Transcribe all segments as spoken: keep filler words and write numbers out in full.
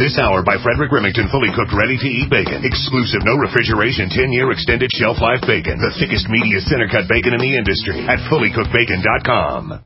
This hour by Frederick Remington, fully cooked, ready-to-eat bacon. Exclusive, no refrigeration, ten-year extended shelf life bacon. The thickest, meatiest, center-cut bacon in the industry at fully cooked bacon dot com.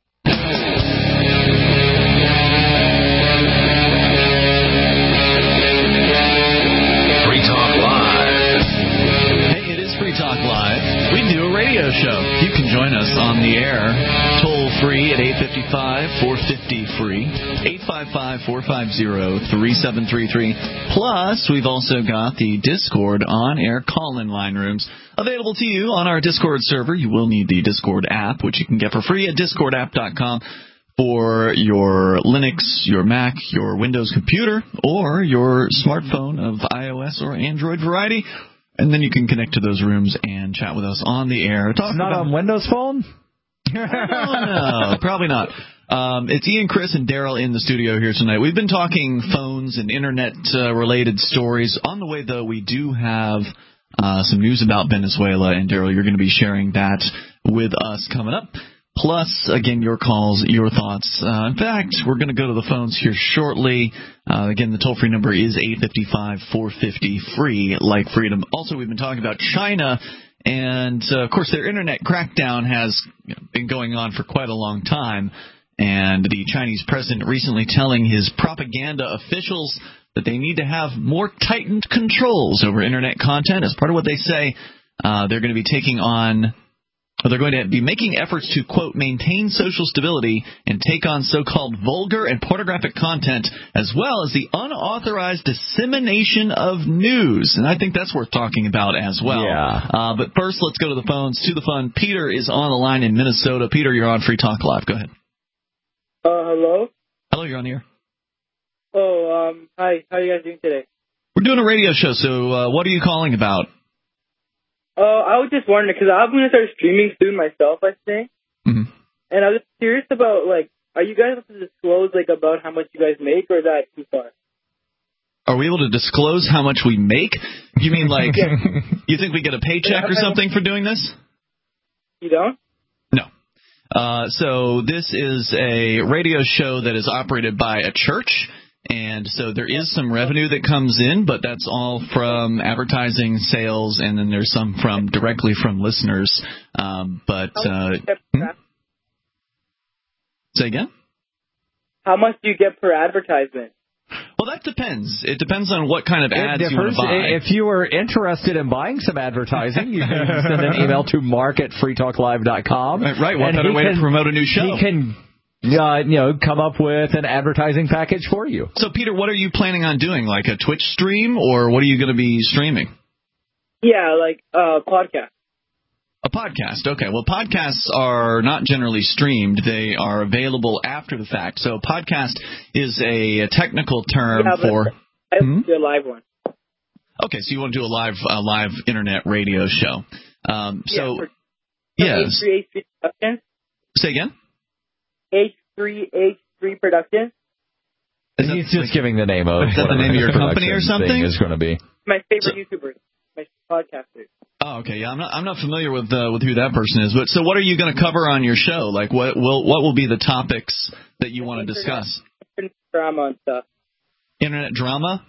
Free Talk Live. Hey, it is Free Talk Live. We do a radio show. You can join us on the air, toll-free at eight five five, four five zero, free, eight five five, four five zero, three seven three three. Plus, we've also got the Discord on-air call-in line rooms available to you on our Discord server. You will need the Discord app, which you can get for free at discord app dot com for your Linux, your Mac, your Windows computer, or your smartphone of iOS or Android variety. And then you can connect to those rooms and chat with us on the air. Talk not about... on Windows Phone? no, no, probably not. Um, it's Ian, Chris, and Daryl in the studio here tonight. We've been talking phones and Internet-related uh, stories. On the way, though, we do have uh, some news about Venezuela, and Daryl, you're going to be sharing that with us coming up. Plus, again, your calls, your thoughts. Uh, in fact, we're going to go to the phones here shortly. Uh, again, the toll-free number is eight five five, four five zero, free, like freedom. Also, we've been talking about China, and, uh, of course, their Internet crackdown has you know, been going on for quite a long time. And the Chinese president recently telling his propaganda officials that they need to have more tightened controls over Internet content. As part of what they say, uh, they're going to be taking on... They're going to be making efforts to, quote, maintain social stability and take on so-called vulgar and pornographic content, as well as the unauthorized dissemination of news. And I think that's worth talking about as well. Yeah. Uh, but first, let's go to the phones, to the fun. Peter is on the line in Minnesota. Peter, you're on Free Talk Live. Go ahead. Uh, hello? Hello, you're on the air. Oh, um, hi. How are you guys doing today? We're doing a radio show, so uh, what are you calling about? Oh, uh, I was just wondering, because I'm going to start streaming soon myself, I think. Mm-hmm. And I was just curious about, like, are you guys able to disclose, like, about how much you guys make, or is that too far? Are we able to disclose how much we make? You mean, like, yeah. You think we get a paycheck or something for doing this? You don't? No. Uh, so this is a radio show that is operated by a church. And so there is some revenue that comes in, but that's all from advertising, sales, and then there's some from directly from listeners. Um, but uh, hmm? Say again? How much do you get per advertisement? Well, that depends. It depends on what kind of ads you want to buy. If you are interested in buying some advertising, you can send an email to mark at free talk live dot com. Right, right. What better way can, to promote a new show? He can... Uh, you know, come up with an advertising package for you. So, Peter, what are you planning on doing? Like a Twitch stream, or what are you going to be streaming? Yeah, like a uh, podcast. A podcast, okay. Well, podcasts are not generally streamed. They are available after the fact. So, podcast is a, a technical term yeah, for... I hmm? do a live one. Okay, so you want to do a live uh, live internet radio show. Um, so, yeah, for, for yes. H three H three Productions. Say again? H three H three Productions. He's just like, giving the name of is that the name of your company or something? Is going to be my favorite so, YouTuber, my podcaster. Oh, okay. Yeah, I'm not. I'm not familiar with uh, with who that person is. But so, what are you going to cover on your show? Like, what will what will be the topics that you want to discuss? Internet drama and stuff. Internet drama.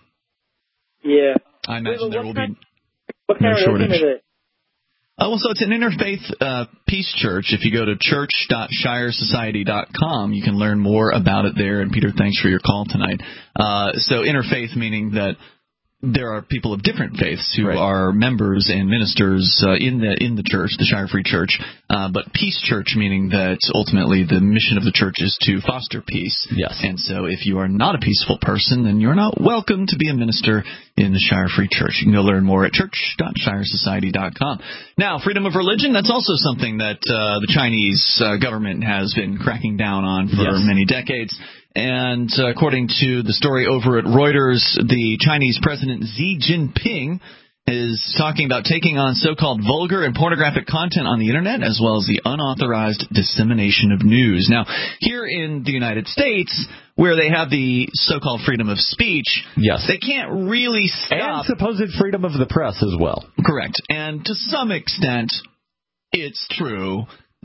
Yeah. I imagine Wait, there will kind, be what kind no of shortage. Is it? Oh, well, so it's an interfaith uh, peace church. If you go to church dot shire society dot com, you can learn more about it there. And, Peter, thanks for your call tonight. Uh, so interfaith meaning that there are people of different faiths who right. are members and ministers uh, in the in the church, the Shire Free Church. Uh, but peace church meaning that ultimately the mission of the church is to foster peace. Yes. And so if you are not a peaceful person, then you're not welcome to be a minister in the Shire Free Church. You can go learn more at church dot shire society dot com. Now, freedom of religion, that's also something that uh, the Chinese uh, government has been cracking down on for yes. many decades. And uh, according to the story over at Reuters, the Chinese President Xi Jinping is talking about taking on so-called vulgar and pornographic content on the Internet, as well as the unauthorized dissemination of news. Now, here in the United States, where they have the so-called freedom of speech, yes. they can't really stop... And supposed freedom of the press as well. Correct. And to some extent, it's true. Not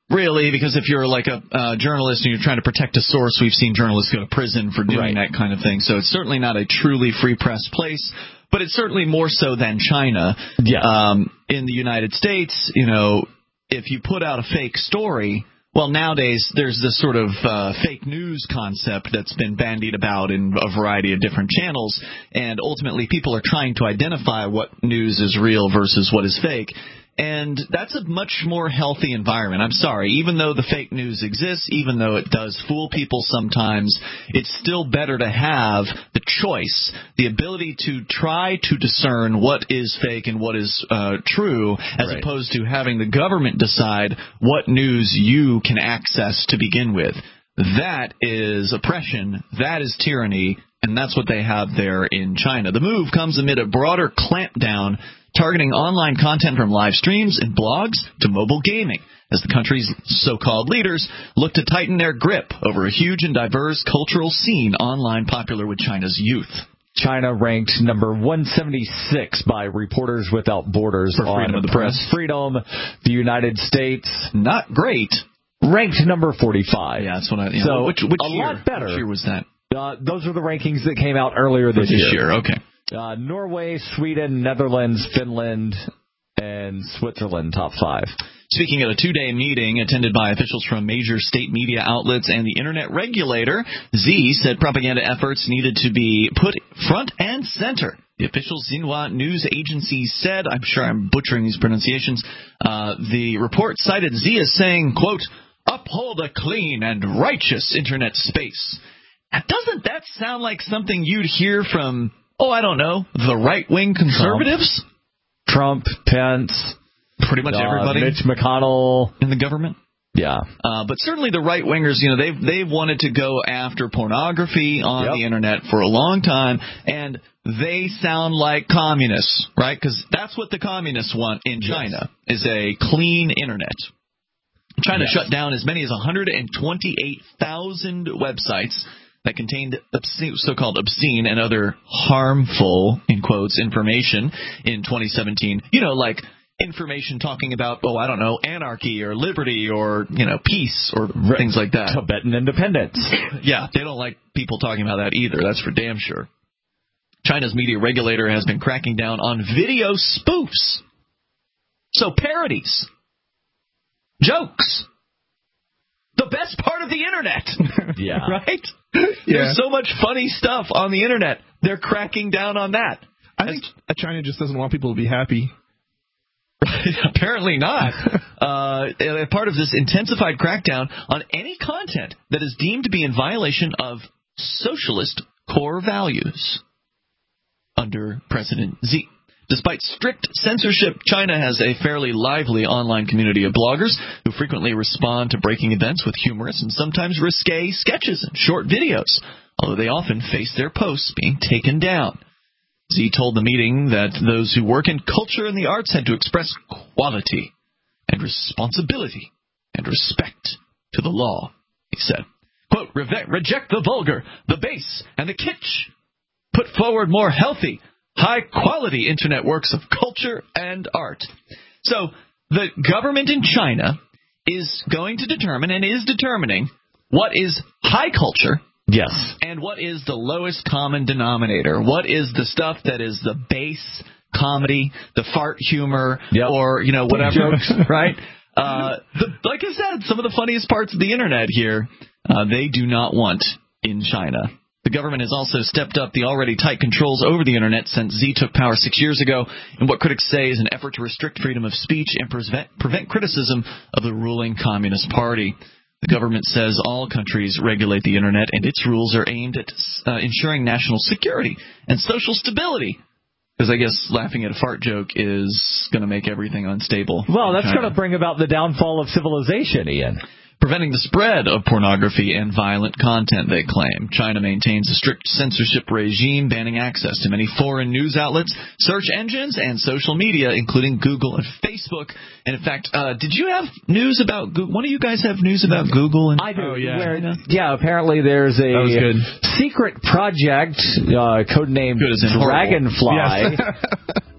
really, because if you're like a uh, journalist and you're trying to protect a source, we've seen journalists go to prison for doing right. that kind of thing. So it's certainly not a truly free press place, but it's certainly more so than China. Yeah. Um, in the United States, you know, if you put out a fake story, well, nowadays there's this sort of uh, fake news concept that's been bandied about in a variety of different channels, and ultimately people are trying to identify what news is real versus what is fake. And that's a much more healthy environment. I'm sorry. Even though the fake news exists, even though it does fool people sometimes, it's still better to have the choice, the ability to try to discern what is fake and what is uh, true, as right. opposed to having the government decide what news you can access to begin with. That is oppression. That is tyranny. And that's what they have there in China. The move comes amid a broader clampdown targeting online content from live streams and blogs to mobile gaming, as the country's so-called leaders look to tighten their grip over a huge and diverse cultural scene online popular with China's youth. China ranked number one seventy-six by Reporters Without Borders for freedom on of the press. Freedom. The United States, not great, ranked number forty-five. Yeah, that's what I. You so know, which, which a year? lot better. Which year was that? Uh, those are the rankings that came out earlier this, this year. year. Okay. Uh, Norway, Sweden, Netherlands, Finland, and Switzerland, top five. Speaking at a two-day meeting attended by officials from major state media outlets and the Internet regulator, Xi said propaganda efforts needed to be put front and center. The official Xinhua news agency said, I'm sure I'm butchering these pronunciations, uh, the report cited Xi as saying, quote, uphold a clean and righteous Internet space. Now, doesn't that sound like something you'd hear from, oh, I don't know, the right-wing conservatives? Trump, Trump Pence. Pretty much uh, everybody. Mitch McConnell. In the government? Yeah. Uh, but certainly the right-wingers, you know, they've, they've wanted to go after pornography on yep. the Internet for a long time, and they sound like communists, right? Because that's what the communists want in China, yes. is a clean Internet. China yes. shut down as many as one hundred twenty-eight thousand websites that contained obscene, so-called obscene and other harmful, in quotes, information in twenty seventeen. You know, like information talking about, oh, I don't know, anarchy or liberty or, you know, peace or right. things like that. Tibetan independence. Yeah, they don't like people talking about that either. That's for damn sure. China's media regulator has been cracking down on video spoofs. So parodies. Jokes. The best part of the Internet. Yeah. Right? Yeah. There's so much funny stuff on the Internet. They're cracking down on that. I think China just doesn't want people to be happy. Apparently not. uh, part of this intensified crackdown on any content that is deemed to be in violation of socialist core values under President Xi. Despite strict censorship, China has a fairly lively online community of bloggers who frequently respond to breaking events with humorous and sometimes risque sketches and short videos, although they often face their posts being taken down. Xi told the meeting that those who work in culture and the arts had to express quality and responsibility and respect to the law, he said. Quote, reject the vulgar, the base, and the kitsch. Put forward more healthy, high-quality Internet works of culture and art. So the government in China is going to determine and is determining what is high culture. Yes. And what is the lowest common denominator? What is the stuff that is the base comedy, the fart humor, yep. or, you know, whatever, jokes, right? Uh, the, like I said, some of the funniest parts of the Internet here, uh, they do not want in China. The government has also stepped up the already tight controls over the Internet since Xi took power six years ago in what critics say is an effort to restrict freedom of speech and prevent, prevent criticism of the ruling Communist Party. The government says all countries regulate the Internet, and its rules are aimed at uh, ensuring national security and social stability. Because I guess laughing at a fart joke is going to make everything unstable. Well, that's going to bring about the downfall of civilization, Ian. Preventing the spread of pornography and violent content, they claim. China maintains a strict censorship regime banning access to many foreign news outlets, search engines, and social media, including Google and Facebook. And in fact, uh, did you have news about Google? One of you guys have news about Google? And I do. Oh, yeah. Where, yeah, apparently there's a secret project, uh, codenamed Dragonfly. Yes.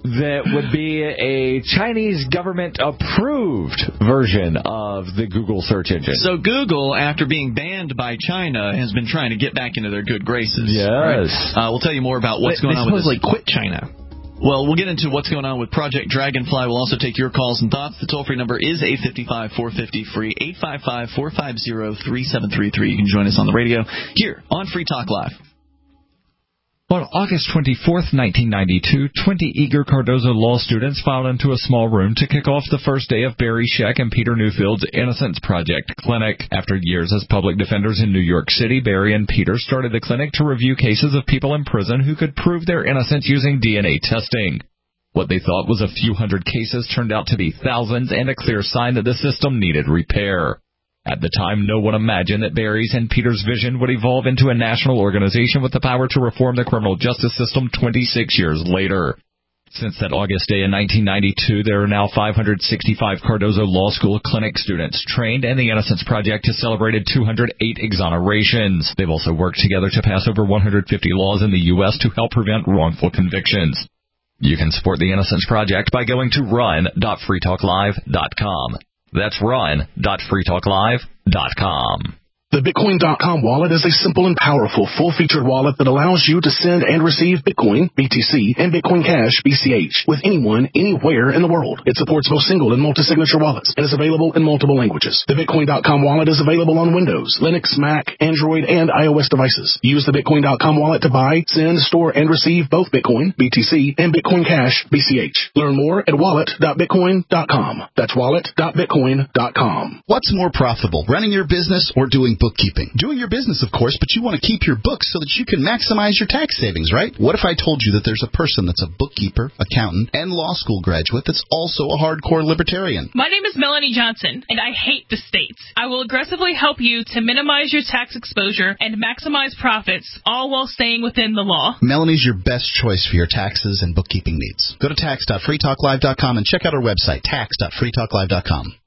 that would be a Chinese government-approved version of the Google search engine. So Google, after being banned by China, has been trying to get back into their good graces. Yes. Right? Uh, we'll tell you more about what's they, going they on with this. They supposedly quit China. Well, we'll get into what's going on with Project Dragonfly. We'll also take your calls and thoughts. The toll-free number is eight five five, four five zero, free, eight five five, four five zero, three seven three three. You can join us on the radio here on Free Talk Live. On August twenty-fourth, nineteen ninety-two, twenty eager Cardozo law students filed into a small room to kick off the first day of Barry Scheck and Peter Newfield's Innocence Project clinic. After years as public defenders in New York City, Barry and Peter started the clinic to review cases of people in prison who could prove their innocence using D N A testing. What they thought was a few hundred cases turned out to be thousands and a clear sign that the system needed repair. At the time, no one imagined that Barry's and Peter's vision would evolve into a national organization with the power to reform the criminal justice system twenty-six years later. Since that August day in nineteen ninety-two, there are now five hundred sixty-five Cardozo Law School clinic students trained, and the Innocence Project has celebrated two hundred eight exonerations. They've also worked together to pass over one hundred fifty laws in the U S to help prevent wrongful convictions. You can support the Innocence Project by going to run dot free talk live dot com. That's run dot free talk live dot com. The Bitcoin dot com wallet is a simple and powerful full-featured wallet that allows you to send and receive Bitcoin, B T C, and Bitcoin Cash, B C H, with anyone, anywhere in the world. It supports both single and multi-signature wallets and is available in multiple languages. The Bitcoin dot com wallet is available on Windows, Linux, Mac, Android, and iOS devices. Use the Bitcoin dot com wallet to buy, send, store, and receive both Bitcoin, B T C, and Bitcoin Cash, B C H. Learn more at wallet dot bitcoin dot com. That's wallet dot bitcoin dot com. What's more profitable, running your business or doing bookkeeping? Doing your business, of course, but you want to keep your books so that you can maximize your tax savings, right? What if I told you that there's a person that's a bookkeeper, accountant, and law school graduate that's also a hardcore libertarian? My name is Melanie Johnson, and I hate the states. I will aggressively help you to minimize your tax exposure and maximize profits, all while staying within the law. Melanie's your best choice for your taxes and bookkeeping needs. Go to tax dot free talk live dot com and check out our website, tax dot free talk live dot com.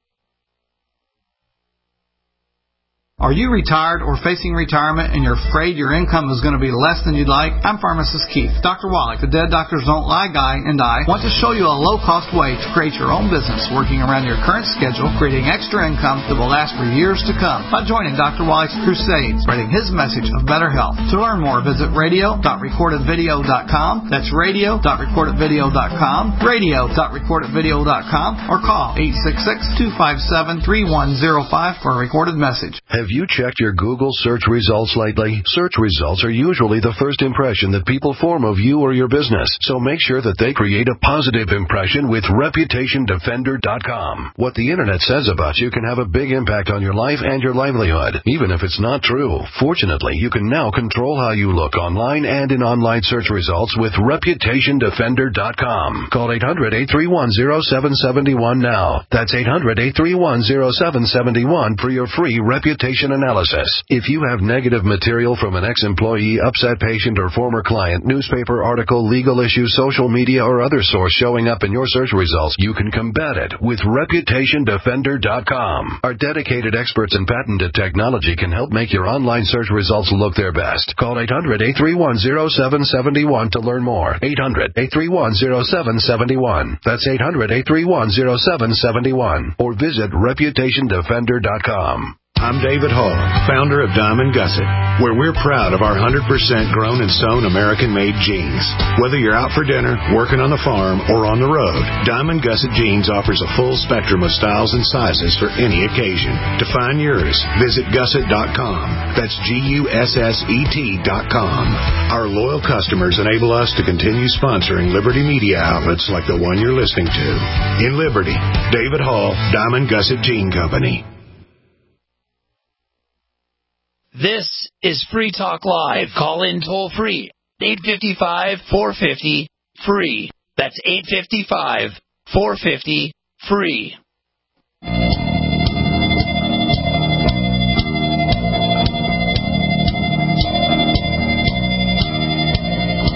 Are you retired or facing retirement and you're afraid your income is going to be less than you'd like? I'm Pharmacist Keith. Doctor Wallach, the Dead Doctors Don't Lie guy, and I want to show you a low-cost way to create your own business working around your current schedule, creating extra income that will last for years to come by joining Doctor Wallach's crusade, spreading his message of better health. To learn more, visit radio dot recorded video dot com. That's radio dot recorded video dot com, radio dot recorded video dot com, or call eight six six, two five seven, three one zero five for a recorded message. Have you checked your Google search results lately? Search results are usually the first impression that people form of you or your business, so make sure that they create a positive impression with reputation defender dot com. What the internet says about you can have a big impact on your life and your livelihood, even if it's not true. Fortunately, you can now control how you look online and in online search results with reputation defender dot com. Call eight hundred, eight three one, zero seven seven one now. That's eight hundred, eight three one, zero seven seven one for your free reputation analysis. If you have negative material from an ex-employee, upset patient, or former client, newspaper article, legal issue, social media, or other source showing up in your search results, you can combat it with reputation defender dot com. Our dedicated experts in patented technology can help make your online search results look their best. Call eight hundred, eight three one, zero seven seven one to learn more. eight hundred, eight three one, zero seven seven one. That's eight hundred, eight three one, zero seven seven one. Or visit reputation defender dot com. I'm David Hall, founder of Diamond Gusset, where we're proud of our one hundred percent grown and sewn American-made jeans. Whether you're out for dinner, working on the farm, or on the road, Diamond Gusset Jeans offers a full spectrum of styles and sizes for any occasion. To find yours, visit gusset dot com. That's G U S S E T dot com. Our loyal customers enable us to continue sponsoring Liberty media outlets like the one you're listening to. In Liberty, David Hall, Diamond Gusset Jean Company. This is Free Talk Live. Call in toll free. eight five five, four five zero, free. That's eight five five, four five zero, free.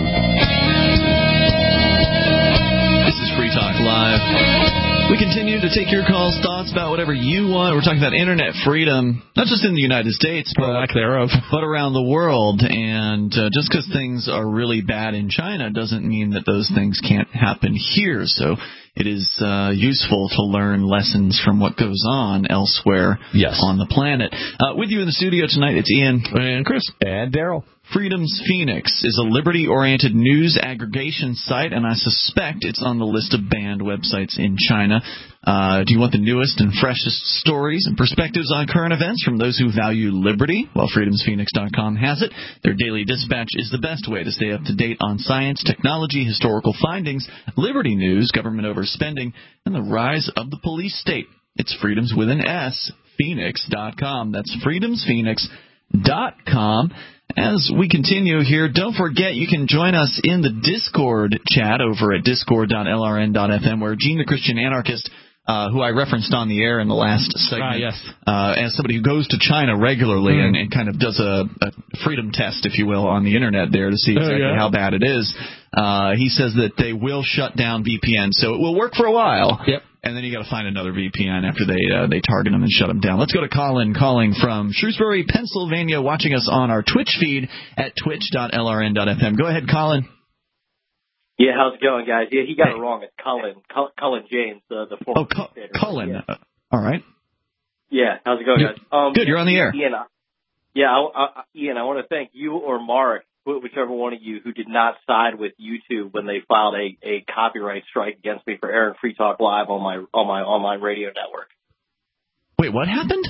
This is Free Talk Live. We continue to to take your calls, thoughts about whatever you want. We're talking about internet freedom, not just in the United States, but lack thereof, but around the world. And uh, just because things are really bad in China doesn't mean that those things can't happen here. So it is uh, useful to learn lessons from what goes on elsewhere yes. on the planet. Uh, with you in the studio tonight, it's Ian and Chris and Daryl. Freedom's Phoenix is a liberty-oriented news aggregation site, and I suspect it's on the list of banned websites in China. Uh, do you want the newest and freshest stories and perspectives on current events from those who value liberty? Well, freedoms phoenix dot com has it. Their daily dispatch is the best way to stay up to date on science, technology, historical findings, liberty news, government overspending, and the rise of the police state. It's freedoms with an S, phoenix dot com. That's freedoms phoenix dot com. As we continue here, don't forget you can join us in the Discord chat over at discord dot l r n dot f m, where Gene the Christian Anarchist, uh, who I referenced on the air in the last segment, ah, yes. uh, as somebody who goes to China regularly mm. and, and kind of does a, a freedom test, if you will, on the internet there to see exactly oh, yeah. how bad it is. Uh, he says that they will shut down V P N, so it will work for a while. Yep. And then you got to find another V P N after they uh, they target them and shut them down. Let's go to Colin calling from Shrewsbury, Pennsylvania, watching us on our Twitch feed at twitch dot l r n dot f m. Go ahead, Colin. Yeah, how's it going, guys? Yeah, he got hey. it wrong. It's Cullen. Cull- Cullen James, the, the former. Oh, Cu- Cullen. Yeah. Uh, all right. Yeah, how's it going, You're, guys? Um, good, you're on the air. Ian, I, yeah, I, I, Ian, I want to thank you or Mark, whichever one of you, who did not side with YouTube when they filed a, a copyright strike against me for airing Free Talk Live on my on my online radio network. Wait, what happened?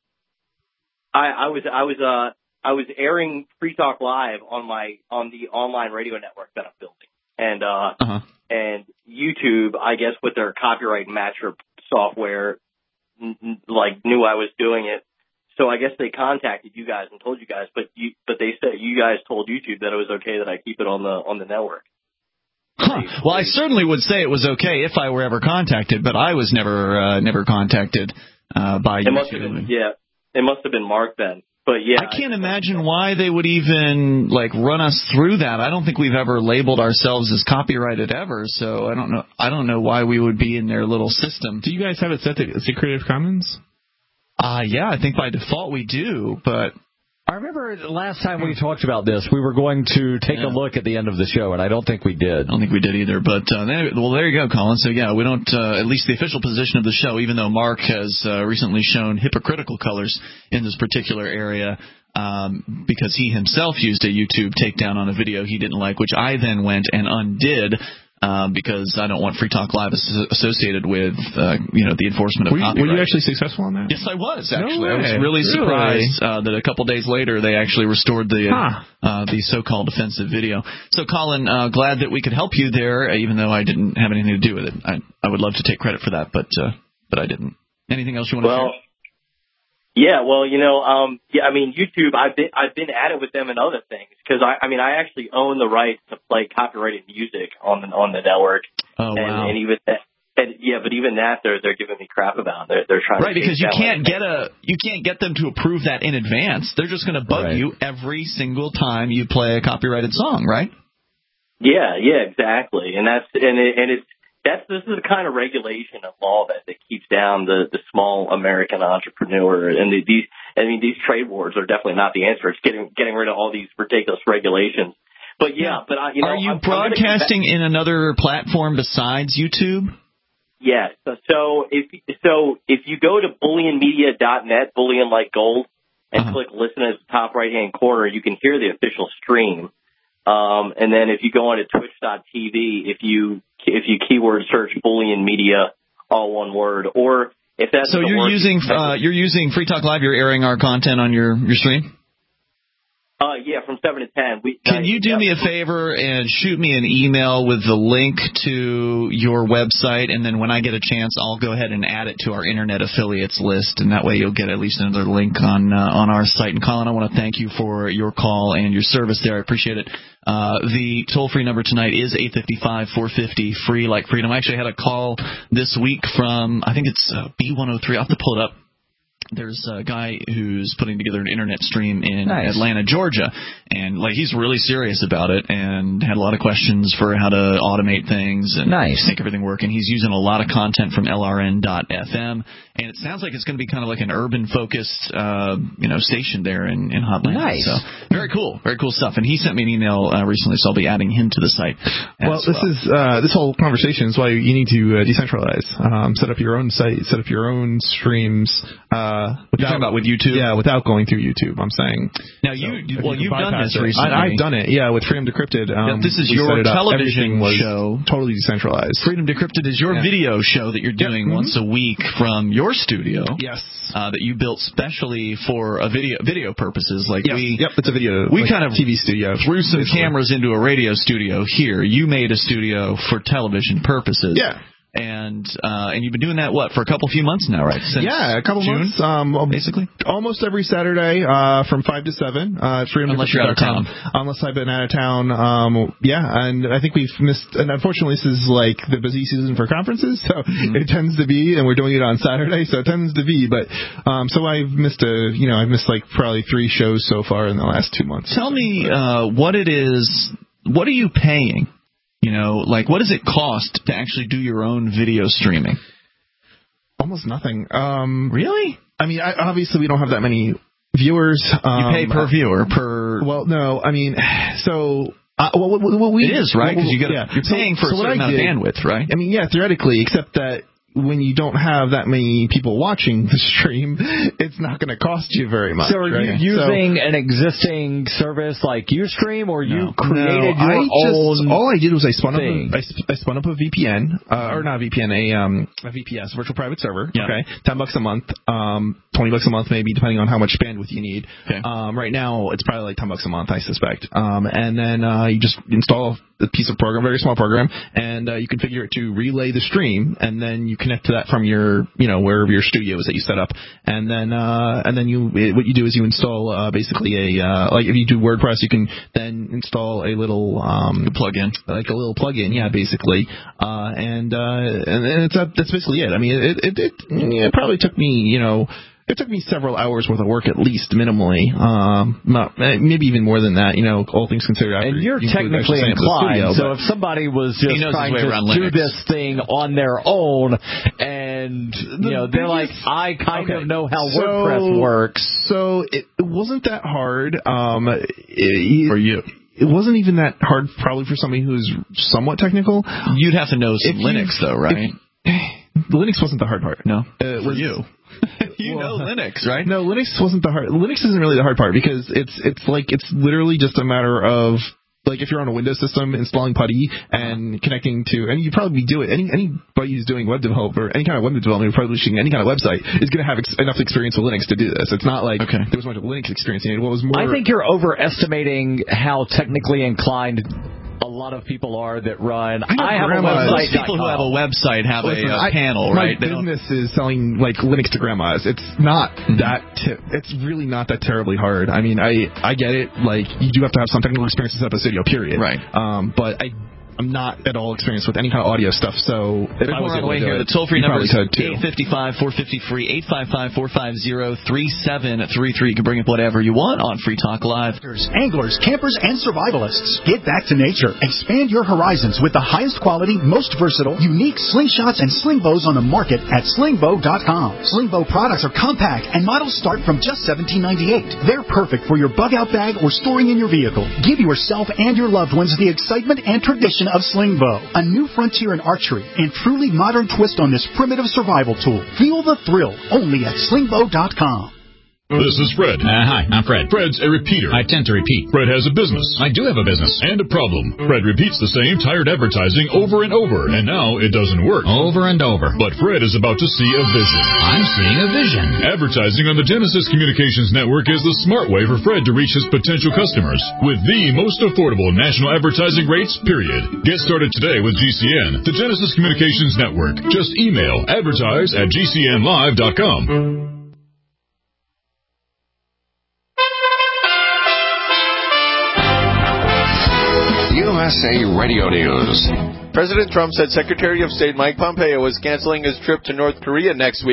I, I was I was uh I was airing Free Talk Live on my on the online radio network that I'm building, and uh uh-huh. and YouTube, I guess, with their copyright matcher software, n- n- like knew I was doing it. So I guess they contacted you guys and told you guys, but you, but they said you guys told YouTube that it was okay that I keep it on the on the network. Huh. Well, I certainly would say it was okay if I were ever contacted, but I was never uh, never contacted uh, by it YouTube. Must have been, yeah, it must have been Mark then. But yeah, I can't I, imagine why they would even like run us through that. I don't think we've ever labeled ourselves as copyrighted ever, so I don't know. I don't know why we would be in their little system. Do you guys have it set to, to Creative Commons? Uh, yeah, I think by default we do, but... I remember last time we talked about this, we were going to take yeah. a look at the end of the show, and I don't think we did. I don't think we did either, but, uh, there, well, there you go, Colin. So, yeah, we don't, uh, at least the official position of the show, even though Mark has uh, recently shown hypocritical colors in this particular area, um, because he himself used a YouTube takedown on a video he didn't like, which I then went and undid, Um, because I don't want Free Talk Live associated with, uh, you know, the enforcement of were you, copyright. Were you actually successful on that? Yes, I was, actually. No I was really, really? surprised uh, that a couple days later they actually restored the huh. uh, the so-called offensive video. So, Colin, uh, glad that we could help you there, even though I didn't have anything to do with it. I, I would love to take credit for that, but uh, but I didn't. Anything else you want well, to share? Yeah, well, you know, um, yeah, I mean, YouTube, I've been, I've been at it with them and other things, because I, I mean, I actually own the rights to play copyrighted music on the, on the network. Oh, and, wow. And even that, and yeah, but even that, they're, they're giving me crap about. They're, they're trying right, to. Right, because you can't like, get a, you can't get them to approve that in advance. They're just going to bug right. you every single time you play a copyrighted song, right? Yeah, yeah, exactly. And that's, and it, and it's, That's this is the kind of regulation of law that, that keeps down the, the small American entrepreneur. And the, these, I mean, these trade wars are definitely not the answer. It's getting getting rid of all these ridiculous regulations. But yeah, but I, you know, are you I'm, broadcasting I'm in another platform besides YouTube? Yes. Yeah, so if so, if you go to bullion media dot net, bullion like gold, and uh-huh. click listen at the top right hand corner, you can hear the official stream. Um, and then if you go on to twitch dot t v, if you if you keyword search Bullion Media, all one word, or if that's so you're word, using uh, you're using Free Talk Live, you're airing our content on your, your stream. Uh, yeah, from seven to ten. We, Can you do me a favor and shoot me an email with the link to your website, and then when I get a chance, I'll go ahead and add it to our internet affiliates list, and that way you'll get at least another link on uh, on our site. And Colin, I want to thank you for your call and your service there. I appreciate it. Uh, the toll-free number tonight is eight five five, four five zero, free like freedom. I actually had a call this week from, I think it's uh, B one oh three. I'll have to pull it up. there's a guy who's putting together an internet stream in Nice. Atlanta, Georgia, and like he's really serious about it and had a lot of questions for how to automate things and Nice. make everything work. And he's using a lot of content from L R N dot F M, and it sounds like it's going to be kind of like an urban-focused, uh, you know, station there in, in Hotlanta. Nice. So very cool, very cool stuff. And he sent me an email uh, recently, so I'll be adding him to the site. Well, as this well. is uh, this whole conversation is why you need to uh, decentralize. Um, set up your own site, set up your own streams. Uh, without, You're talking about with YouTube? Yeah, without going through YouTube. I'm saying. Now So you, if well, you you've done bypass this it- recently. I, I've done it. Yeah, with Freedom Decrypted. Um, Now, this is we your set it up. television Everything was show. Totally decentralized. Freedom Decrypted is your Yeah. video show that you're doing Yep. once a week from your studio. Yes. Uh, that you built specially for a video video purposes. Like Yes. we, Yep, it's a video. we like kind of T V studio. threw some basically. cameras into a radio studio here. You made a studio for television purposes. Yeah. And uh, and you've been doing that what for a couple few months now, right? Since Yeah, a couple June, months. Um, basically. Almost every Saturday, uh, from five to seven. Uh, at freedom Unless you're out of town. Unless I've been out of town. Um, yeah, and I think we've missed. And unfortunately, this is like the busy season for conferences, so Mm-hmm. it tends to be. And we're doing it on Saturday, so it tends to be. But um, so I've missed a. You know, I've missed like probably three shows so far in the last two months. Tell me uh, what it is. What are you paying? You know, like what does it cost to actually do your own video streaming? Almost nothing. Um, really? I mean, I, obviously we don't have that many viewers. Um, You pay per viewer per. Well, no, I mean, so. Uh, well, what, what we, It is, right? 'Cause you gotta- yeah. you're paying for a what certain I amount of did- bandwidth, right? I mean, yeah, theoretically, except that when you don't have that many people watching the stream, it's not going to cost you very much. So are right? you using an existing service like Ustream, or you No. created No, your I just, own? all I did was I spun thing? up a, I, sp- I spun up a V P N, uh, or not a V P N, a um a V P S, virtual private server. Yeah. Okay, ten bucks a month, um, twenty bucks a month maybe, depending on how much bandwidth you need. Okay. Um, right now it's probably like ten bucks a month, I suspect. Um, and then uh, you just install a piece of program, very small program, and uh, you configure it to relay the stream, and then you connect to that from your, you know, wherever your studio is that you set up, and then uh, and then you it, what you do is you install uh, basically a uh, like if you do WordPress, you can then install a little um, plugin, like a little plugin, yeah, basically, uh, and uh, and, and it's uh, that's basically it. I mean, it it, it yeah, it probably took me, you know. It took me several hours worth of work at least, minimally. Um, not, maybe even more than that, you know, all things considered. After And you're you include technically actually setting up the inclined, studio, so but- if somebody was He just knows his trying way to around do Linux. this thing on their own, and you know they're like, I kind Okay. of know how So- WordPress works. So it, it wasn't that hard. Um, it, For you. It wasn't even that hard, probably for somebody who's somewhat technical. You'd have to know some If you- Linux, though, right? if- Linux wasn't the hard part. No, Uh, it for was, you. You Well, know Linux, right? No, Linux wasn't the hard. Linux isn't really the hard part because it's it's like it's literally just a matter of like if you're on a Windows system, installing PuTTY and connecting to, and you probably do it. Any anybody who's doing web development, any kind of web development, publishing any kind of website is going to have ex- enough experience with Linux to do this. It's not like Okay. there was much of Linux experience in it. What was more? I think you're overestimating how technically inclined a lot of people are that run. I know I have a grandmas- website. Most people who have a website have Listen, a, uh I- panel, my right? They don't- business is selling like Linux to grandmas. It's not that. T- it's really not that terribly hard. I mean, I I get it. Like you do have to have some technical experience to set up a studio. Period. Right. Um, but I. I'm not at all experienced with any kind of audio stuff, so if There's I was more on the able way to do here. it, The toll-free you number probably is could too. eight five five, four five zero, free, eight five five, four five zero, three seven three three. You can bring up whatever you want on Free Talk Live. Anglers, campers, and survivalists. Get back to nature. Expand your horizons with the highest quality, most versatile, unique slingshots and sling bows on the market at sling bow dot com. Sling bow products are compact and models start from just seventeen ninety-eight. They're perfect for your bug out bag or storing in your vehicle. Give yourself and your loved ones the excitement and tradition of sling bow. A new frontier in archery and truly modern twist on this primitive survival tool. Feel the thrill only at sling bow dot com. This is Fred. Uh, hi, I'm Fred. Fred's a repeater. I tend to repeat. Fred has a business. I do have a business. And a problem. Fred repeats the same tired advertising over and over, and now it doesn't work. Over and over. But Fred is about to see a vision. I'm seeing a vision. Advertising on the Genesis Communications Network is the smart way for Fred to reach his potential customers with the most affordable national advertising rates, period. Get started today with G C N, the Genesis Communications Network. Just email advertise at g c n live dot com. U S A Radio News. President Trump said Secretary of State Mike Pompeo is canceling his trip to North Korea next week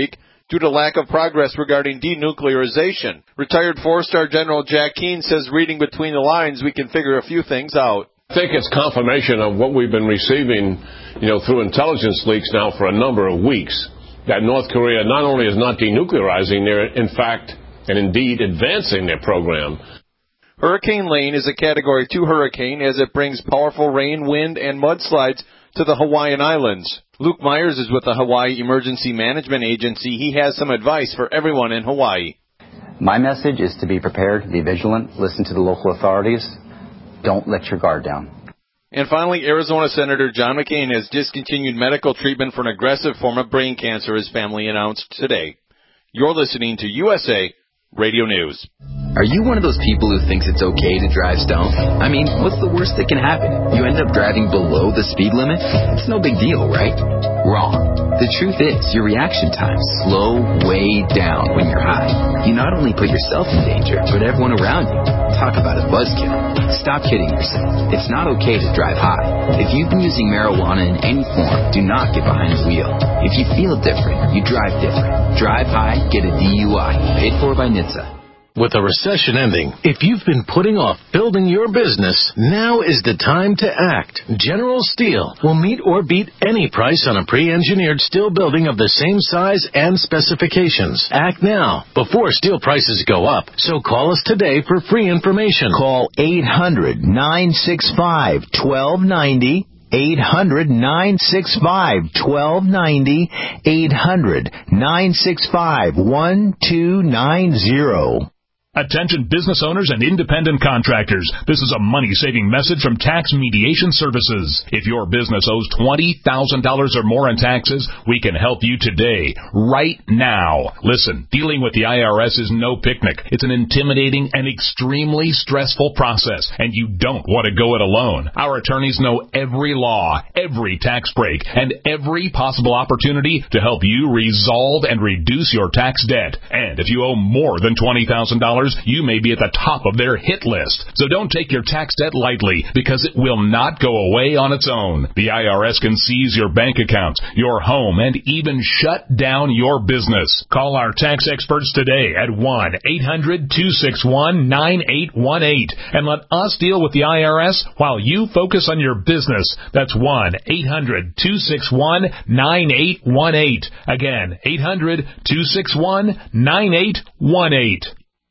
due to lack of progress regarding denuclearization. Retired four-star General Jack Keane says reading between the lines, we can figure a few things out. I think it's confirmation of what we've been receiving, you know, through intelligence leaks now for a number of weeks, that North Korea not only is not denuclearizing, they're in fact and indeed advancing their program. Hurricane Lane is a Category two hurricane as it brings powerful rain, wind, and mudslides to the Hawaiian Islands. Luke Myers is with the Hawaii Emergency Management Agency. He has some advice for everyone in Hawaii. My message is to be prepared, be vigilant, listen to the local authorities. Don't let your guard down. And finally, Arizona Senator John McCain has discontinued medical treatment for an aggressive form of brain cancer, his family announced today. You're listening to U S A Radio News. Are you one of those people who thinks it's okay to drive stoned? I mean, what's the worst that can happen? You end up driving below the speed limit? It's no big deal, right? Wrong. The truth is, your reaction times slow way down when you're high. You not only put yourself in danger, but everyone around you. Talk about a buzzkill. Stop kidding yourself. It's not okay to drive high. If you've been using marijuana in any form, do not get behind the wheel. If you feel different, you drive different. Drive high, get a D U I. Paid for by N H T S A. With a recession ending, if you've been putting off building your business, now is the time to act. General Steel will meet or beat any price on a pre-engineered steel building of the same size and specifications. Act now, before steel prices go up. So call us today for free information. Call eight hundred, nine six five, one two nine zero. eight hundred, nine six five, one two nine zero. eight hundred, nine six five, one two nine zero. Attention business owners and independent contractors. This is a money-saving message from Tax Mediation Services. If your business owes twenty thousand dollars or more in taxes, we can help you today, right now. Listen, dealing with the I R S is no picnic. It's an intimidating and extremely stressful process, and you don't want to go it alone. Our attorneys know every law, every tax break, and every possible opportunity to help you resolve and reduce your tax debt. And if you owe more than twenty thousand dollars, you may be at the top of their hit list. So don't take your tax debt lightly, because it will not go away on its own. The I R S can seize your bank accounts, your home, and even shut down your business. Call our tax experts today at one eight hundred, two six one, nine eight one eight and let us deal with the I R S while you focus on your business. That's one eight hundred, two six one, nine eight one eight. Again, eight hundred, two six one, nine eight one eight.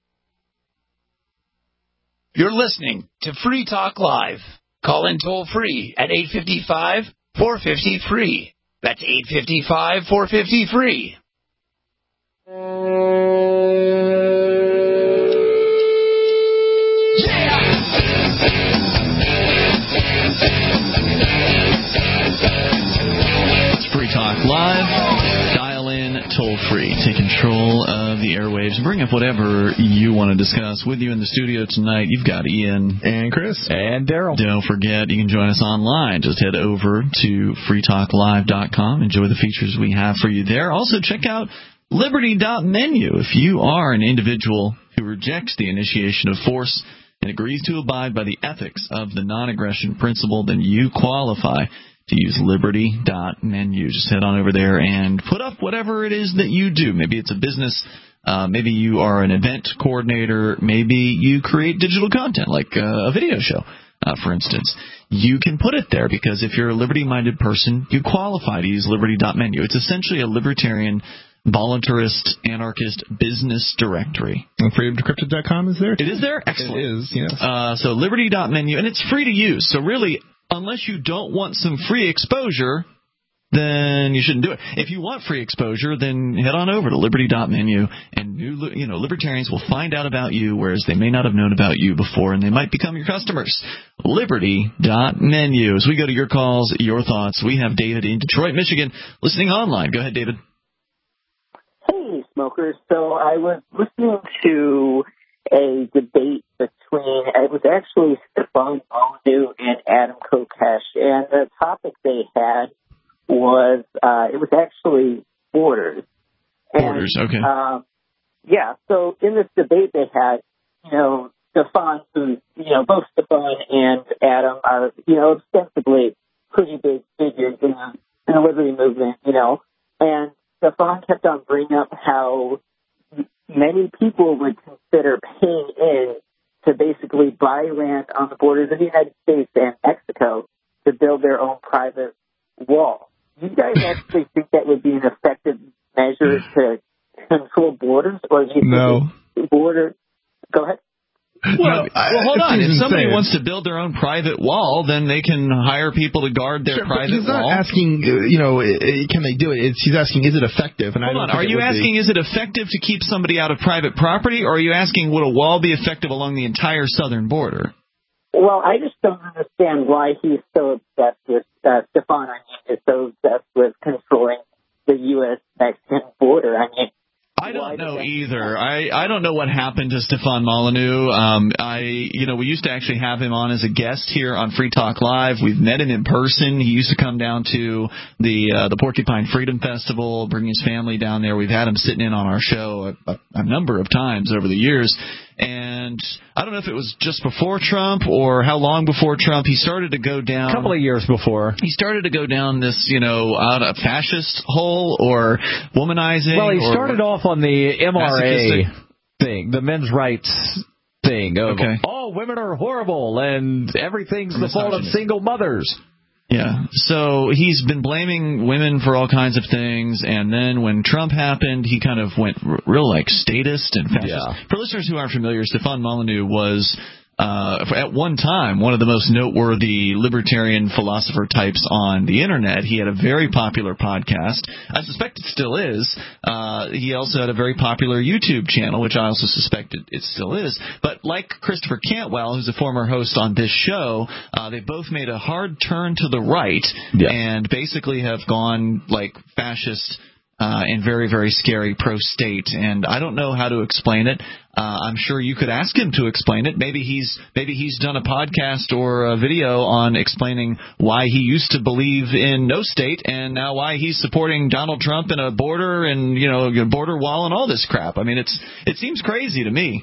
You're listening to Free Talk Live. Call in toll free at eight five five, four five zero, free. That's eight five five, four five zero, free. It's Free Talk Live. Dial in toll free. Take control of the airwaves. Bring up whatever you want to discuss. With you in the studio tonight, you've got Ian. And Chris. And Daryl. Don't forget, you can join us online. Just head over to free talk live dot com. Enjoy the features we have for you there. Also, check out liberty dot menu. If you are an individual who rejects the initiation of force and agrees to abide by the ethics of the non-aggression principle, then you qualify to use liberty dot menu. Just head on over there and put up whatever it is that you do. Maybe it's a business. Uh, maybe you are an event coordinator. Maybe you create digital content, like uh, a video show, uh, for instance. You can put it there because if you're a liberty-minded person, you qualify to use liberty dot menu. It's essentially a libertarian, voluntarist, anarchist business directory. And freedom decrypted dot com is there, too? It is there? Excellent. It is, yes. Uh, so liberty dot menu, and it's free to use. So really, unless you don't want some free exposure, then you shouldn't do it. If you want free exposure, then head on over to liberty dot menu, and new, you know, libertarians will find out about you, whereas they may not have known about you before, and they might become your customers. liberty dot menu. As we go to your calls, your thoughts, we have David in Detroit, Michigan, listening online. Go ahead, David. Hey, smokers. So I was listening to a debate between, it was actually Stefan Molyneux and Adam Kokesh, and the topic they had was, uh, it was actually borders. Borders, and, okay. Um, yeah, so in this debate they had, you know, Stefan, who, you know, both Stefan and Adam are, you know, ostensibly pretty big figures in the, in the liberty movement, you know, and Stefan kept on bringing up how many people would consider paying in to basically buy land on the borders of the United States and Mexico to build their own private wall. Do you guys actually think that would be an effective measure to control borders, or do you no. think border? Go ahead. Well, no, I, well, hold on. If somebody insane. wants to build their own private wall, then they can hire people to guard their sure, private he's not wall. asking, you know, can they do it? It's, he's asking, is it effective? And hold I don't on. Are you asking, be. is it effective to keep somebody out of private property, or are you asking, would a wall be effective along the entire southern border? Well, I just don't understand why he's so obsessed with, uh, Stefan, I mean, is so obsessed with controlling the U S Mexican border. I mean, I don't know either. I, I don't know what happened to Stefan Molyneux. Um, I you know we used to actually have him on as a guest here on Free Talk Live. We've met him in person. He used to come down to the uh, the Porcupine Freedom Festival, bring his family down there. We've had him sitting in on our show a, a, a number of times over the years. And I don't know if it was just before Trump or how long before Trump, he started to go down. A couple of years before. He started to go down this, you know, out a fascist hole or womanizing. Well, he or, started off on the M R A thing, the men's rights thing. Of, okay. all women are horrible and everything's the fault of single mothers. Yeah, so he's been blaming women for all kinds of things, and then when Trump happened, he kind of went r- real, like, statist and fascist. Yeah. For listeners who aren't familiar, Stefan Molyneux was, uh, at one time, one of the most noteworthy libertarian philosopher types on the Internet. He had a very popular podcast. I suspect it still is. Uh, he also had a very popular YouTube channel, which I also suspect it, it still is. But like Christopher Cantwell, who's a former host on this show, uh, they both made a hard turn to the right yeah. and basically have gone like fascist uh, and very, very scary pro-state. And I don't know how to explain it. Uh, I'm sure you could ask him to explain it. Maybe he's maybe he's done a podcast or a video on explaining why he used to believe in no state and now why he's supporting Donald Trump and a border and, you know, a border wall and all this crap. I mean, it's it seems crazy to me.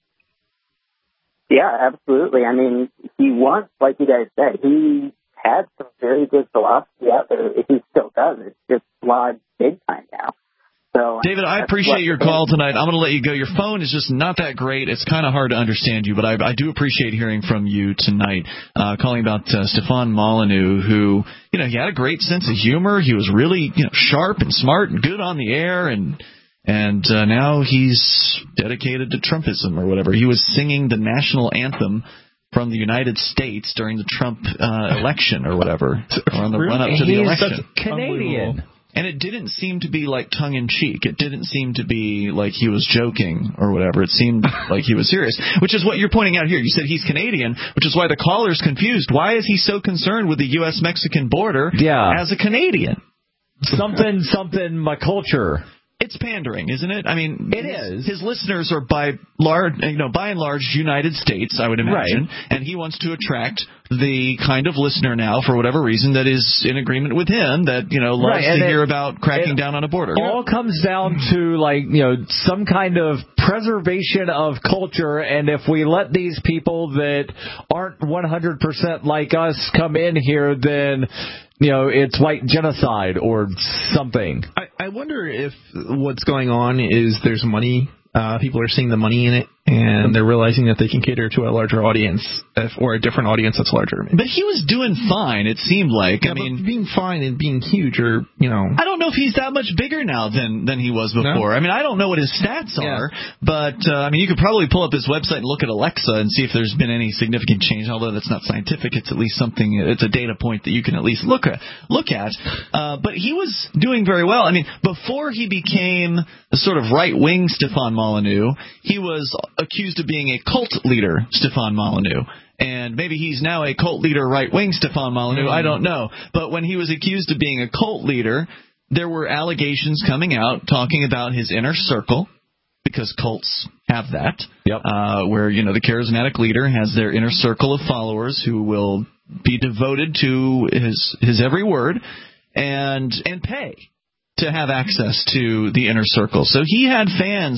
Yeah, absolutely. I mean, he once, like you guys said, he had some very good philosophy out there. He still does. It's just flawed big time now. So, David, I appreciate your call tonight. I'm going to let you go. Your phone is just not that great. It's kind of hard to understand you, but I, I do appreciate hearing from you tonight. Uh, calling about uh, Stefan Molyneux, who, you know, he had a great sense of humor. He was really, you know, sharp and smart and good on the air, and and uh, now he's dedicated to Trumpism or whatever. He was singing the national anthem from the United States during the Trump uh, election or whatever, or on the run-up to the He's election. Canadian. And it didn't seem to be like tongue-in-cheek. It didn't seem to be like he was joking or whatever. It seemed like he was serious, which is what you're pointing out here. You said he's Canadian, which is why the caller's confused. Why is he so concerned with the U S Mexican border yeah. as a Canadian? Something, something, my culture. It's pandering, isn't it? I mean, it his, is. His listeners are by large, you know, by and large United States, I would imagine, right. and he wants to attract the kind of listener now, for whatever reason, that is in agreement with him, that, you know, loves right, to it, hear about cracking it down on a border. All comes down to, like, you know, some kind of preservation of culture, and if we let these people that aren't one hundred percent like us come in here, then, you know, it's white genocide or something. I, I wonder if what's going on is there's money. Uh, people are seeing the money in it, and they're realizing that they can cater to a larger audience, if, or a different audience that's larger. But he was doing fine, it seemed like. Yeah, I mean, being fine and being huge, or, you know. I don't know if he's that much bigger now than than he was before. No? I mean, I don't know what his stats yeah. are, but uh, I mean, you could probably pull up his website and look at Alexa and see if there's been any significant change. Although that's not scientific, it's at least something. It's a data point that you can at least look at. Look at. Uh, but he was doing very well. I mean, before he became the sort of right wing Stefan Molyneux, he was accused of being a cult leader, Stefan Molyneux. And maybe he's now a cult leader, right-wing Stefan Molyneux, mm. I don't know. But when he was accused of being a cult leader, there were allegations coming out talking about his inner circle, because cults have that, yep. uh, where, you know, the charismatic leader has their inner circle of followers who will be devoted to his his every word and and pay to have access to the inner circle. So he had fans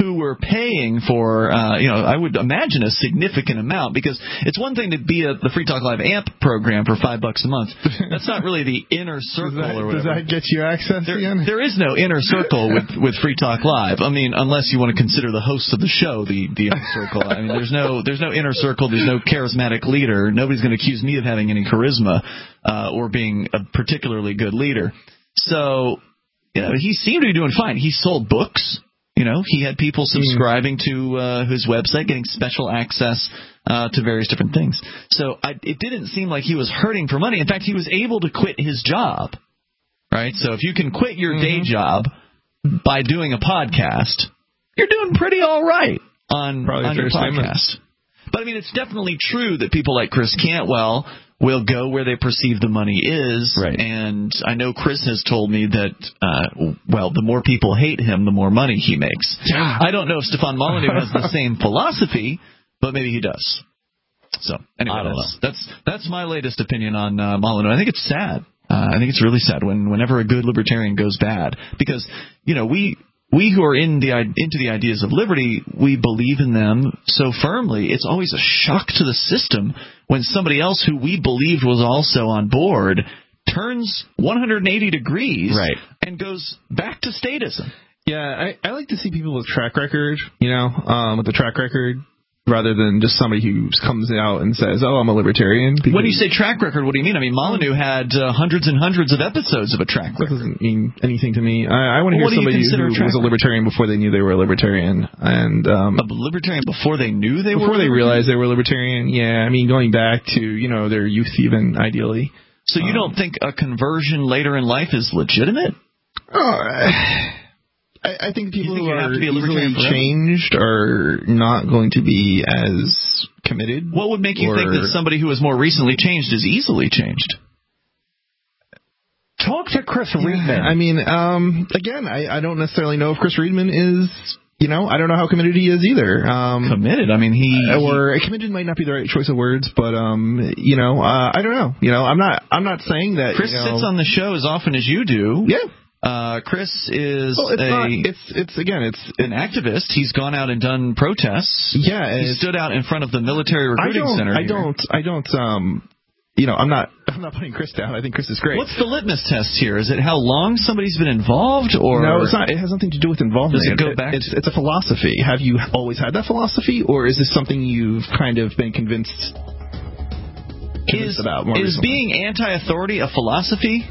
who were paying for, uh, you know, I would imagine a significant amount, because it's one thing to be a, the Free Talk Live A M P program for five bucks a month. That's not really the inner circle does that, or whatever. Does that get you access there, again? There is no inner circle with, with Free Talk Live. I mean, unless you want to consider the hosts of the show the, the inner circle. I mean, there's no there's no inner circle. There's no charismatic leader. Nobody's going to accuse me of having any charisma uh, or being a particularly good leader. So, you know, he seemed to be doing fine. He sold books. You know, he had people subscribing mm. to uh, his website, getting special access uh, to various different things. So I, it didn't seem like he was hurting for money. In fact, he was able to quit his job. Right? So if you can quit your mm-hmm. day job by doing a podcast, you're doing pretty all right on, on your podcast. But, I mean, it's definitely true that people like Chris Cantwell will go where they perceive the money is. Right. And I know Chris has told me that, uh, well, the more people hate him, the more money he makes. Yeah. I don't know if Stefan Molyneux has the same philosophy, but maybe he does. So, anyway, I don't that's, know. that's that's my latest opinion on uh, Molyneux. I think it's sad. Uh, I think it's really sad when whenever a good libertarian goes bad, because, you know, we we who are in the into the ideas of liberty, we believe in them so firmly. It's always a shock to the system when somebody else who we believed was also on board turns one hundred eighty degrees right. and goes back to statism. Yeah, I, I like to see people with track record, you know, um, with the track record, rather than just somebody who comes out and says, oh, I'm a libertarian. When you say track record, what do you mean? I mean, Molyneux had uh, hundreds and hundreds of episodes of a track record. That doesn't mean anything to me. I, I want to well, hear somebody who a was a libertarian before they knew they were a libertarian. And um, a libertarian before they knew they before were? Before they realized they were libertarian, yeah. I mean, going back to, you know, their youth even, ideally. So you um, don't think a conversion later in life is legitimate? Oh, I, I think people think who are easily forever? changed are not going to be as committed. What would make you or, think that somebody who is more recently changed is easily changed? Talk to Chris Riedman. I mean, um, again, I, I don't necessarily know if Chris Riedman is, you know, I don't know how committed he is either. Um, committed? I mean, he... Or he, committed might not be the right choice of words, but, um, you know, uh, I don't know. You know, I'm not I'm not saying that... Chris you know, sits on the show as often as you do. Yeah. Uh, Chris is well, it's a not, it's it's again it's an activist. He's gone out and done protests. Yeah, he stood out in front of the military recruiting I don't, center. I here. don't. I don't. Um, you know, I'm not. I'm not putting Chris down. I think Chris is great. What's the litmus test here? Is it how long somebody's been involved, or no? It's not. It has nothing to do with involvement. Does it go it, back? It's, it's a philosophy. Have you always had that philosophy, or is this something you've kind of been convinced? convinced Is about more is recently? being anti-authority a philosophy?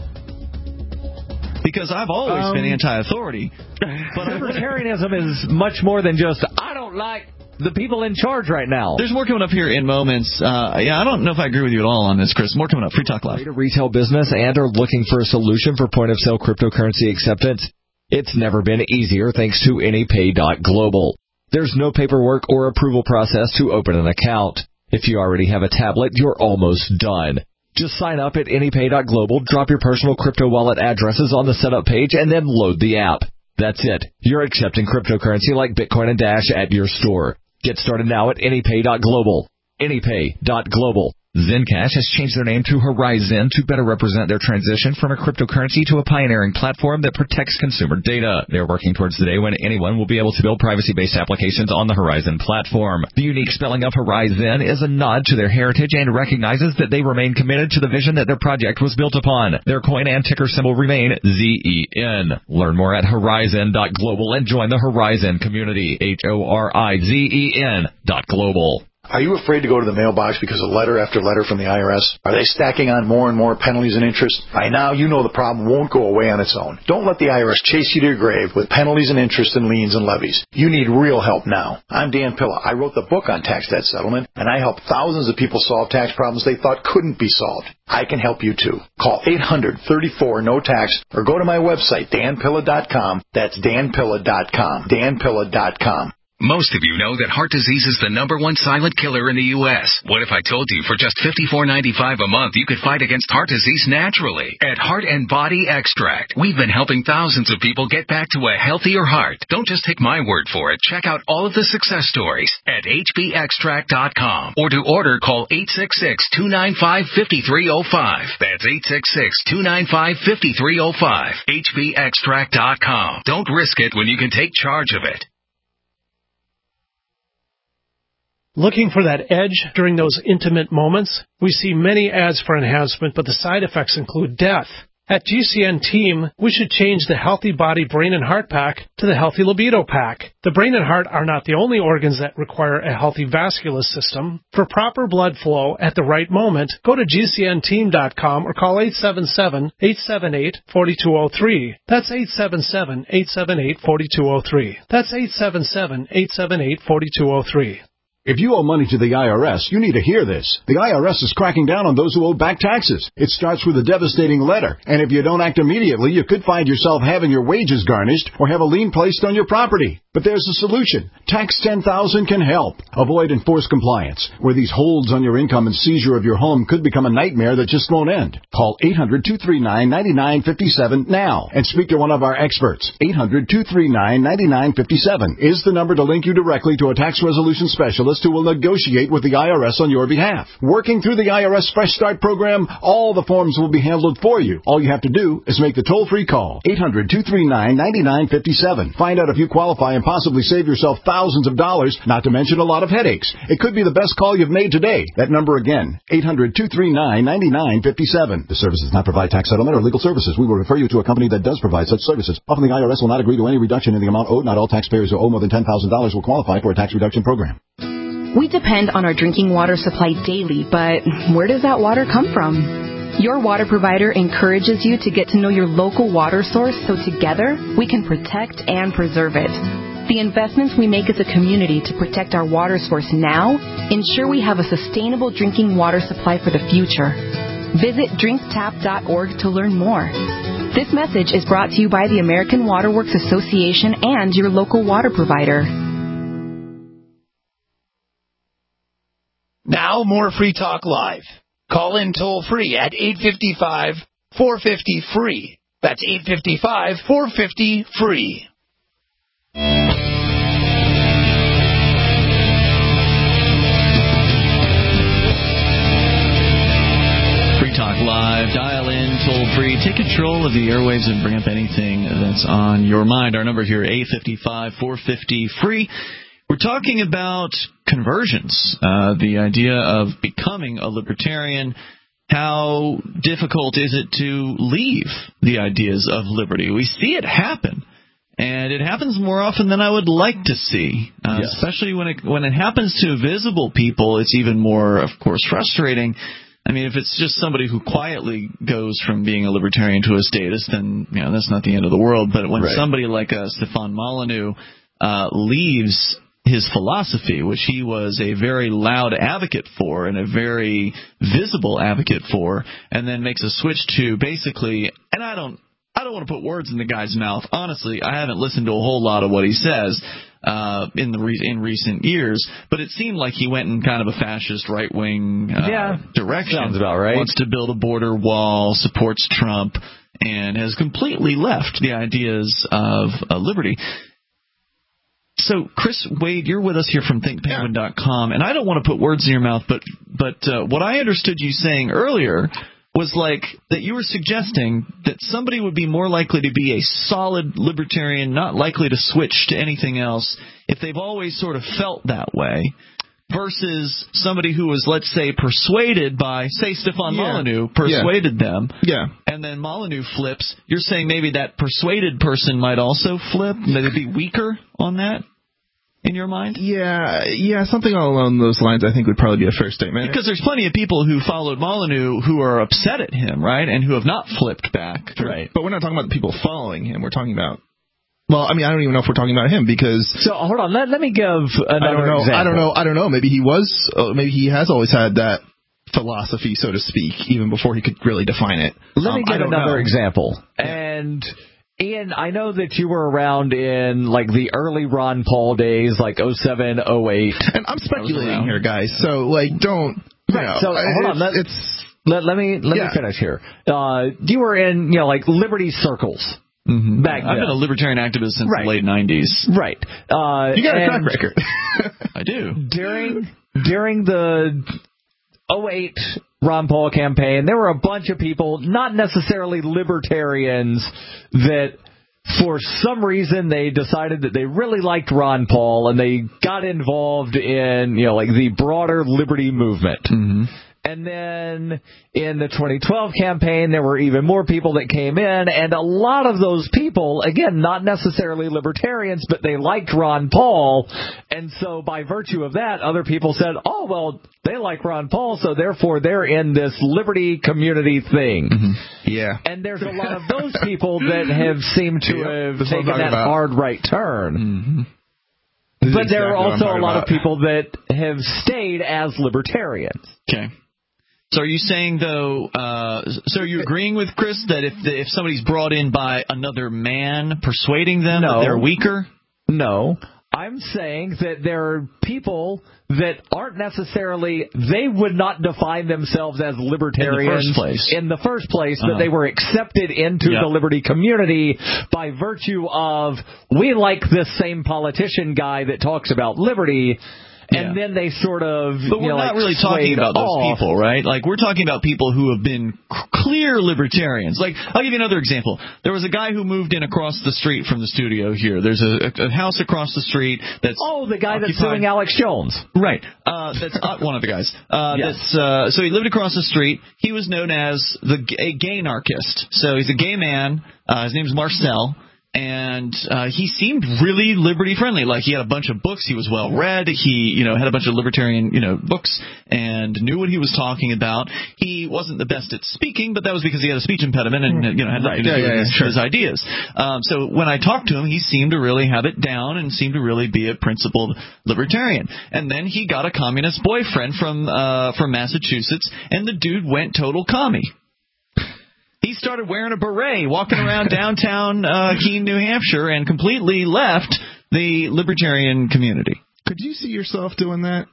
Because I've always um, been anti-authority. But libertarianism is much more than just, I don't like the people in charge right now. There's more coming up here in moments. Uh, yeah, I don't know if I agree with you at all on this, Chris. More coming up. Free Talk Live. A retail business and are looking for a solution for point-of-sale cryptocurrency acceptance. It's never been easier thanks to AnyPay dot global. There's no paperwork or approval process to open an account. If you already have a tablet, you're almost done. Just sign up at AnyPay dot global, drop your personal crypto wallet addresses on the setup page, and then load the app. That's it. You're accepting cryptocurrency like Bitcoin and Dash at your store. Get started now at AnyPay dot global. AnyPay dot global. Zencash has changed their name to Horizon to better represent their transition from a cryptocurrency to a pioneering platform that protects consumer data. They're working towards the day when anyone will be able to build privacy-based applications on the Horizon platform. The unique spelling of Horizon is a nod to their heritage and recognizes that they remain committed to the vision that their project was built upon. Their coin and ticker symbol remain Z E N. Learn more at Horizon dot global and join the Horizon community. H O R I Z E N dot global. Are you afraid to go to the mailbox because of letter after letter from the I R S? Are they stacking on more and more penalties and interest? By now, you know the problem won't go away on its own. Don't let the I R S chase you to your grave with penalties and interest and liens and levies. You need real help now. I'm Dan Pilla. I wrote the book on tax debt settlement, and I helped thousands of people solve tax problems they thought couldn't be solved. I can help you too. Call eight hundred, thirty-four, no tax or go to my website, dan pilla dot com. That's dan pilla dot com. dan pilla dot com. Most of you know that heart disease is the number one silent killer in the U S What if I told you for just fifty-four ninety-five a month you could fight against heart disease naturally? At Heart and Body Extract, we've been helping thousands of people get back to a healthier heart. Don't just take my word for it. Check out all of the success stories at h b extract dot com. Or to order, call eight six six, two nine five, five three zero five. That's eight six six, two nine five, five three zero five. h b extract dot com. Don't risk it when you can take charge of it. Looking for that edge during those intimate moments? We see many ads for enhancement, but the side effects include death. At G C N Team, we should change the Healthy Body, Brain, and Heart Pack to the Healthy Libido Pack. The brain and heart are not the only organs that require a healthy vascular system. For proper blood flow at the right moment, go to G C N team dot com or call eight seven seven, eight seven eight, four two zero three. That's eight seven seven, eight seven eight, four two zero three. That's eight seven seven, eight seven eight, four two zero three. If you owe money to the I R S, you need to hear this. The I R S is cracking down on those who owe back taxes. It starts with a devastating letter, and if you don't act immediately, you could find yourself having your wages garnished or have a lien placed on your property. But there's a solution. Tax ten thousand can help. Avoid enforced compliance, where these holds on your income and seizure of your home could become a nightmare that just won't end. Call eight hundred, two three nine, nine nine five seven now and speak to one of our experts. eight hundred, two three nine, nine nine five seven is the number to link you directly to a tax resolution specialist who will negotiate with the I R S on your behalf. Working through the I R S Fresh Start program, all the forms will be handled for you. All you have to do is make the toll-free call. eight hundred, two three nine, nine nine five seven. Find out if you qualify and possibly save yourself thousands of dollars, not to mention a lot of headaches. It could be the best call you've made today. That number again, eight hundred, two three nine, nine nine five seven. The service does not provide tax settlement or legal services. We will refer you to a company that does provide such services. Often the I R S will not agree to any reduction in the amount owed. Not all taxpayers who owe more than ten thousand dollars will qualify for a tax reduction program. We depend on our drinking water supply daily, but where does that water come from? Your water provider encourages you to get to know your local water source so together we can protect and preserve it. The investments we make as a community to protect our water source now ensure we have a sustainable drinking water supply for the future. Visit drink tap dot org to learn more. This message is brought to you by the American Water Works Association and your local water provider. Now more Free Talk Live. Call in toll free at eight five five, four five zero, free. That's eight five five, four five zero, free. Free Talk Live. Dial in toll free. Take control of the airwaves and bring up anything that's on your mind. Our number here, eight five five, four five zero, free. We're talking about conversions, uh, the idea of becoming a libertarian. How difficult is it to leave the ideas of liberty? We see it happen, and it happens more often than I would like to see, uh, yes. especially when it when it happens to visible people. It's even more, of course, frustrating. I mean, if it's just somebody who quietly goes from being a libertarian to a statist, then you know that's not the end of the world. But when right. somebody like uh, Stefan Molyneux uh, leaves his philosophy, which he was a very loud advocate for and a very visible advocate for, and then makes a switch to basically, and I don't I don't want to put words in the guy's mouth. Honestly, I haven't listened to a whole lot of what he says uh, in the re- in recent years, but it seemed like he went in kind of a fascist right-wing uh, yeah, direction. Sounds about right. Wants to build a border wall, supports Trump, and has completely left the ideas of uh, liberty. So, Chris Wade, you're with us here from think penguin dot com, and I don't want to put words in your mouth, but but uh, what I understood you saying earlier was like that you were suggesting that somebody would be more likely to be a solid libertarian, not likely to switch to anything else, if they've always sort of felt that way, versus somebody who was, let's say, persuaded by, say, Stefan yeah. Molyneux persuaded yeah. them, yeah. and then Molyneux flips. You're saying maybe that persuaded person might also flip? Maybe be weaker on that? In your mind? Yeah, yeah, something along those lines I think would probably be a fair statement. Because there's plenty of people who followed Molyneux who are upset at him, right, and who have not flipped back. Right. But we're not talking about the people following him. We're talking about, well, I mean, I don't even know if we're talking about him because... So, hold on, let, let me give another I don't know, example. I don't know, I don't know. Maybe he was, uh, maybe he has always had that philosophy, so to speak, even before he could really define it. Let um, me give another know. example. And... Ian, I know that you were around in, like, the early Ron Paul days, like oh seven, oh eight. And I'm speculating here, guys, so, like, don't, you right, know. So, hold on, let, it's, let, let me let yeah. me finish here. Uh, you were in, you know, like, liberty circles. Mm-hmm. Back I've then. been a libertarian activist since right. the late nineties. Right. Uh, you got a track and record. I do. During, during the oh eight Ron Paul campaign, there were a bunch of people, not necessarily libertarians, that for some reason, they decided that they really liked Ron Paul, and they got involved in, you know, like the broader liberty movement. Mm-hmm. And then in the twenty twelve campaign, there were even more people that came in, and a lot of those people, again, not necessarily libertarians, but they liked Ron Paul, and so by virtue of that, other people said, oh, well, they like Ron Paul, so therefore they're in this liberty community thing. Mm-hmm. Yeah. And there's a lot of those people that have seemed to yep. have That's taken that about. hard right turn. Mm-hmm. But there are exactly also a lot about. of people that have stayed as libertarians. Okay. So are you saying, though, uh, so are you agreeing with Chris that if the, if somebody's brought in by another man persuading them No. that they're weaker? No. I'm saying that there are people that aren't necessarily, they would not define themselves as libertarians in the first place, in the first place uh-huh. but they were accepted into yep. the liberty community by virtue of, we like this same politician guy that talks about liberty. And yeah. then they sort of, But you we're know, not like really talking about those off. people, right? Like, we're talking about people who have been c- clear libertarians. Like, I'll give you another example. There was a guy who moved in across the street from the studio here. There's a, a house across the street that's Oh, the guy occupied. that's suing Alex Jones. Right. Uh, that's uh, one of the guys. Uh, yes. That's uh, so he lived across the street. He was known as the a gay anarchist. So he's a gay man. Uh, his name's Marcel. And uh, he seemed really liberty friendly. Like, he had a bunch of books. He was well read. He, you know, had a bunch of libertarian, you know, books and knew what he was talking about. He wasn't the best at speaking, but that was because he had a speech impediment and, you know, had nothing right. to do yeah, with yeah, his, sure. his ideas. Um, so when I talked to him, he seemed to really have it down and seemed to really be a principled libertarian. And then he got a communist boyfriend from uh, from Massachusetts, and the dude went total commie. He started wearing a beret, walking around downtown uh, Keene, New Hampshire, and completely left the libertarian community. Could you see yourself doing that?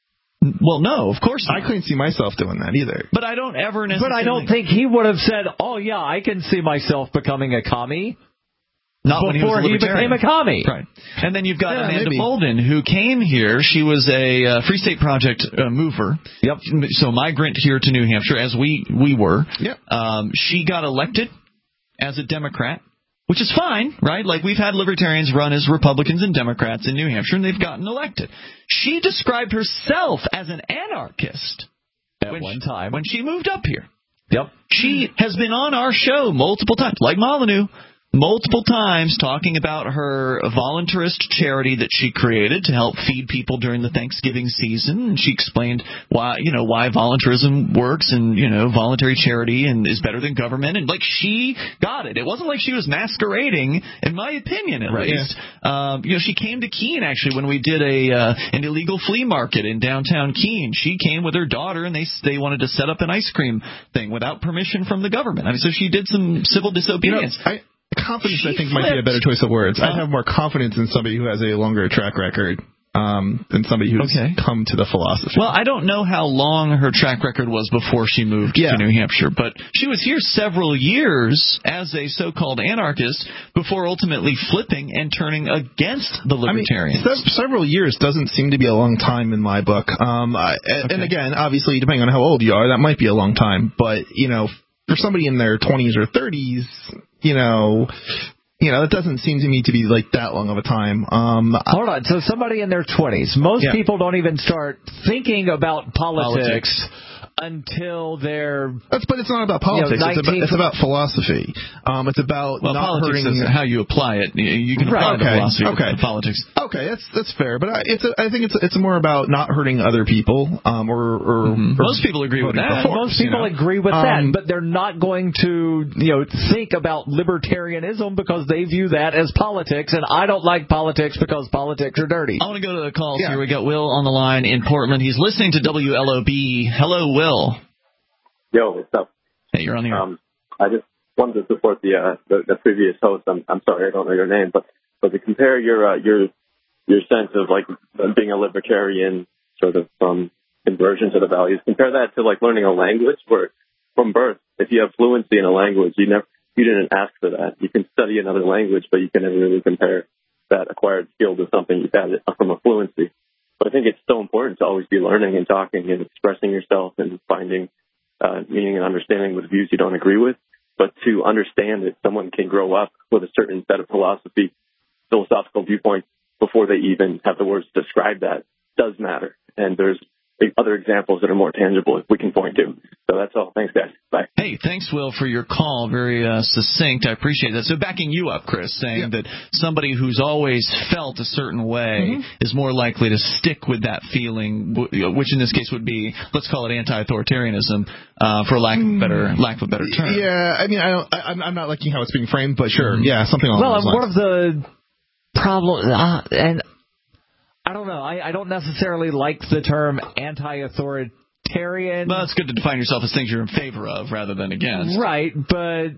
Well, no, of course not. I couldn't see myself doing that either. But I don't ever necessarily... But I don't think he would have said, oh, yeah, I can see myself becoming a commie. Not when he was Before a he libertarian. became a commie. Right. And then you've got Yeah, Amanda maybe. Bolden, who came here. She was a uh, Free State Project uh, mover. Yep. So migrant here to New Hampshire, as we, we were. Yep. Um, she got elected as a Democrat, which is fine, right? Like, we've had libertarians run as Republicans and Democrats in New Hampshire, and they've gotten elected. She described herself as an anarchist At when one she, time. when she moved up here. Yep. She has been on our show multiple times, like Molyneux, multiple times talking about her voluntarist charity that she created to help feed people during the Thanksgiving season. And she explained why, you know, why voluntarism works and, you know, voluntary charity and is better than government. And, like, she got it. It wasn't like she was masquerading, in my opinion, at Right, least. Yeah. Um, you know, she came to Keene, actually, when we did a uh, an illegal flea market in downtown Keene. She came with her daughter, and they they wanted to set up an ice cream thing without permission from the government. I mean, so she did some civil disobedience. You know, I, confidence, She I think, might be a better choice of words. I'd have more confidence in somebody who has a longer track record um, than somebody who's Okay. come to the philosophy. Well, I don't know how long her track record was before she moved Yeah. to New Hampshire, but she was here several years as a so-called anarchist before ultimately flipping and turning against the libertarians. I mean, se- several years doesn't seem to be a long time in my book. Um, I, and, and again, obviously, depending on how old you are, that might be a long time. But, you know, for somebody in their twenties or thirties, you know, you know, it doesn't seem to me to be like that long of a time. Um, Hold on. So somebody in their twenties. Most Yeah. people don't even start thinking about politics, Politics. until they're. That's, but it's not about politics. You know, it's, about, nineteen it's about philosophy. Um, it's about well, not politics hurting. is how you apply it. You- You can apply Right, the okay, philosophy okay. to politics. Okay, that's that's fair, but I, it's a, I think it's it's more about not hurting other people. Um, or, or, Mm-hmm. or Most people agree with voting that. for force, Most people you know? agree with Um, that, but they're not going to, you know, think about libertarianism because they view that as politics, and I don't like politics because politics are dirty. I want to go to the calls Yeah. here. We got Will on the line in Portland. He's listening to W L O B. Hello, Will. Yo, what's up? Hey, you're on the air. Um, I just wanted to support the uh, the, the previous host. I'm I'm sorry, I don't know your name, but but to compare your uh, your your sense of like being a libertarian, sort of from conversion to the values, compare that to like learning a language where from birth, if you have fluency in a language, you never you didn't ask for that. You can study another language, but you can never really compare that acquired skill to something you've had from a fluency. But I think it's so important to always be learning and talking and expressing yourself and finding uh, meaning and understanding with views you don't agree with. but to understand that someone can grow up with a certain set of philosophy, philosophical viewpoints before they even have the words to describe that does matter. And there's other examples that are more tangible if we can point to. So that's all. Thanks, guys. Bye. Hey, thanks, Will, for your call. Very uh, succinct. I appreciate that. So backing you up, Chris, saying yeah. that somebody who's always felt a certain way mm-hmm. is more likely to stick with that feeling, which in this case would be, let's call it anti-authoritarianism, uh, for lack of better lack of a better term. Yeah, I mean, I don't, I, I'm not liking how it's being framed, but sure, mm-hmm. yeah, something along well, those lines. Well, one of the problems, uh, and I don't know. I, I don't necessarily like the term anti-authoritarian. Well, it's good to define yourself as things you're in favor of rather than against. Right, but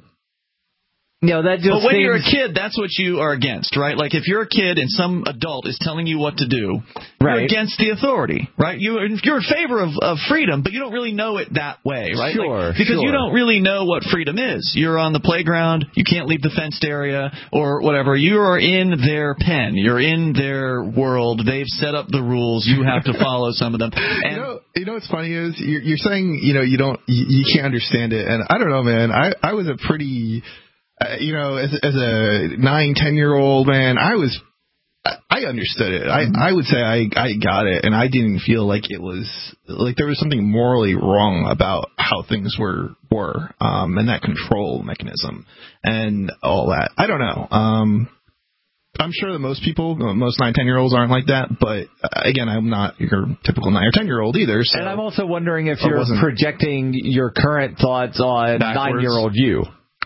you know, that just But when seems... you're a kid, that's what you are against, right? Like if you're a kid and some adult is telling you what to do, right. you're against the authority, right? You, you're in favor of, of freedom, but you don't really know it that way, right? Sure, like, because sure. you don't really know what freedom is. You're on the playground, you can't leave the fenced area or whatever. You are in their pen. You're in their world. They've set up the rules. You have to follow some of them. And you know, you know what's funny is you're, you're saying, you know, you don't, you, you can't understand it. And I don't know, man. I, I was a pretty... Uh, you know, as, as a nine, ten-year-old man, I was, I, I understood it. I, I would say I, I got it, and I didn't feel like it was, like there was something morally wrong about how things were, were, um, and that control mechanism and all that. I don't know. Um, I'm sure that most people, most nine, ten-year-olds aren't like that, but again, I'm not your typical nine or ten-year-old either. So and I'm also wondering if you're projecting your current thoughts on backwards. nine-year-old you.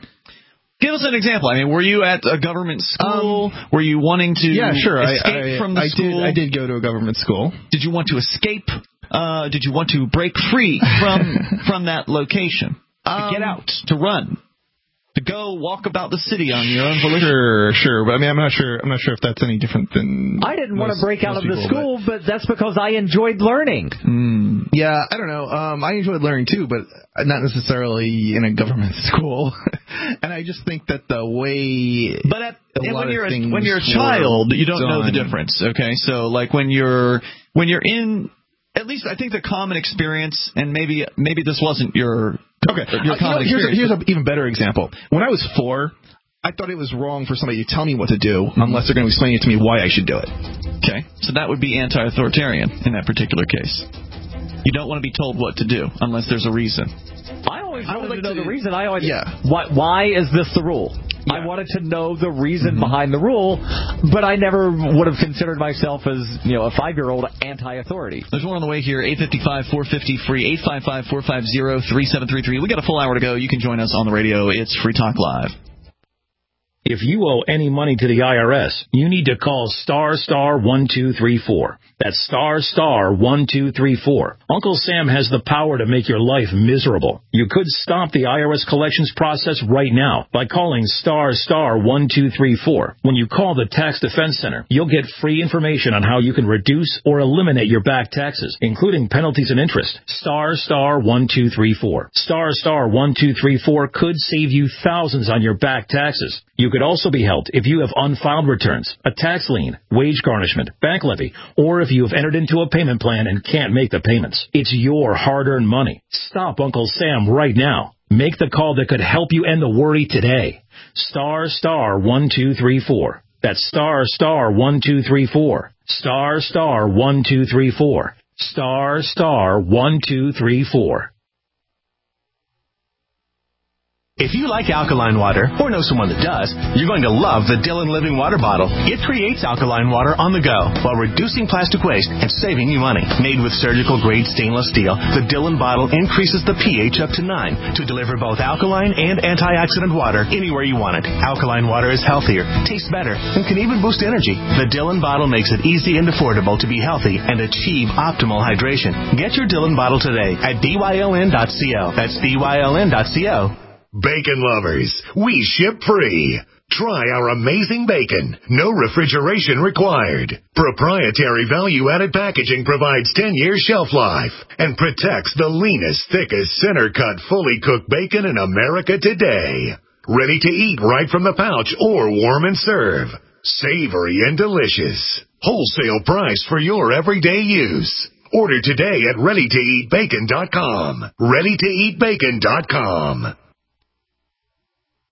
Give us an example. I mean, were you at a government school? Um, were you wanting to yeah, sure. escape I, I, from the I school? Did, I did go to a government school. Did you want to escape? Uh, did you want to break free from from that location? To um, get out, to run, to go walk about the city on your own volition? Sure, sure. But I mean, I'm not sure. I'm not sure if that's any different than. I didn't most, want to break out of people, the school, but, but that's because I enjoyed learning. Mm, yeah, I don't know. Um, I enjoyed learning too, but not necessarily in a government school. And I just think that the way. But at, and when you're a, when you're a child, you don't done. know the difference. Okay, so like when you're when you're in. At least I think the common experience, and maybe maybe this wasn't your okay. Your common uh, you know, experience. Here's, here's an even better example. When I was four, I thought it was wrong for somebody to tell me what to do mm-hmm. unless they're going to explain it to me why I should do it. Okay, so that would be anti-authoritarian in that particular case. You don't want to be told what to do unless there's a reason. I always wanted I would like to know to, the reason. I always yeah. Why, why is this the rule? Yeah. I wanted to know the reason mm-hmm. behind the rule, but I never would have considered myself as, you know, a five-year-old anti-authority. There's one on the way here, eight five five, four five zero, free, eight five five, four five zero, three seven three three. We got a full hour to go. You can join us on the radio. It's Free Talk Live. If you owe any money to the I R S, you need to call star star one two three four. That's star star one two three four. Uncle Sam has the power to make your life miserable. You could stop the I R S collections process right now by calling star star one two three four. When you call the Tax Defense Center, you'll get free information on how you can reduce or eliminate your back taxes, including penalties and interest. Star star one two three four. Star star one two three four could save you thousands on your back taxes. You could also be helped if you have unfiled returns, a tax lien, wage garnishment, bank levy, or if you have entered into a payment plan and can't make the payments. It's your hard-earned money. Stop Uncle Sam right now. Make the call that could help you end the worry today. Star star one two three four. That's star star one two three four. Star star one two three four. Star star one two three four. If you like alkaline water, or know someone that does, you're going to love the Dillon Living Water Bottle. It creates alkaline water on the go while reducing plastic waste and saving you money. Made with surgical-grade stainless steel, the Dillon bottle increases the pH up to nine to deliver both alkaline and antioxidant water anywhere you want it. Alkaline water is healthier, tastes better, and can even boost energy. The Dillon bottle makes it easy and affordable to be healthy and achieve optimal hydration. Get your Dillon bottle today at D Y L N dot co. That's D Y L N dot co. Bacon lovers, we ship free. Try our amazing bacon. No refrigeration required. Proprietary value-added packaging provides ten years shelf life and protects the leanest, thickest, center-cut, fully cooked bacon in America today. Ready to eat right from the pouch or warm and serve. Savory and delicious. Wholesale price for your everyday use. Order today at ready to eat bacon dot com. ready to eat bacon dot com.